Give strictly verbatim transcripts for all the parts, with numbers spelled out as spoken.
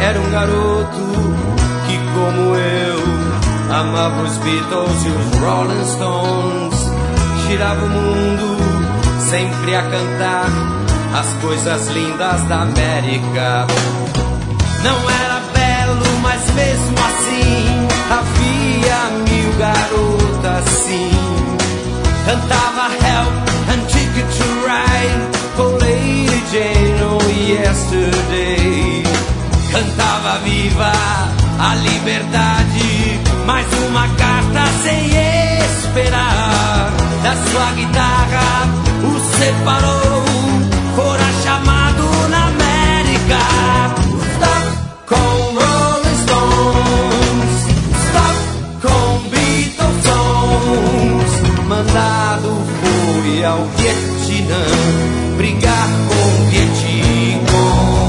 Era um garoto que, como eu, amava os Beatles e os Rolling Stones. Girava o mundo sempre a cantar as coisas lindas da América. Não era belo, mas mesmo assim havia mil garotas, sim. Cantava Help and Ticket to Ride, Oh Lady Jane, Oh Yesterday. Cantava Viva a Liberdade, mais uma carta sem esperar. Da sua guitarra o separou, fora chamado na América. Stop com Rolling Stones, stop com Beatles songs. Mandado foi ao Vietnã brigar com o Vietcong.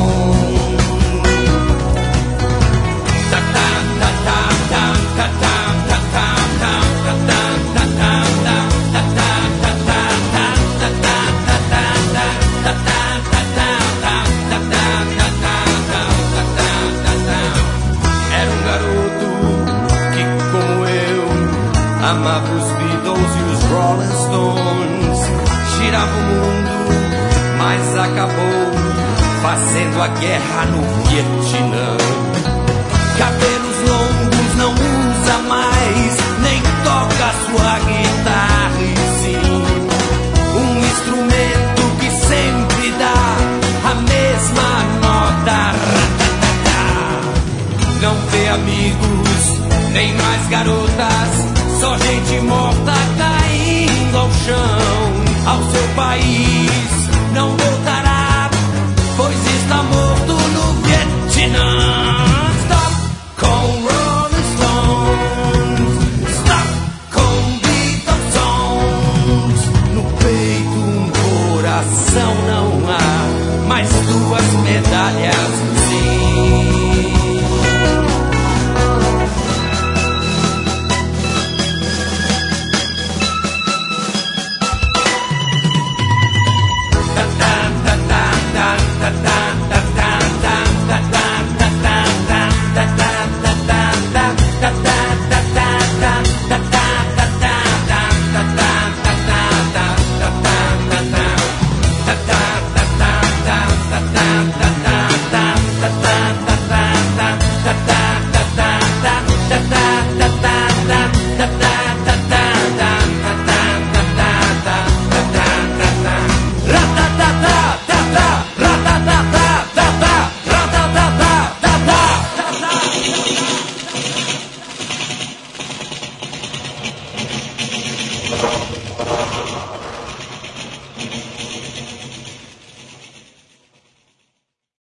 Amava os Beatles e os Rolling Stones. Girava o mundo, mas acabou fazendo a guerra no Vietnã. Cabelos longos não usa mais, nem toca sua guitarra, e sim um instrumento que sempre dá a mesma nota. Não vê amigos, nem mais garotas, só gente morta caindo ao chão, ao seu país.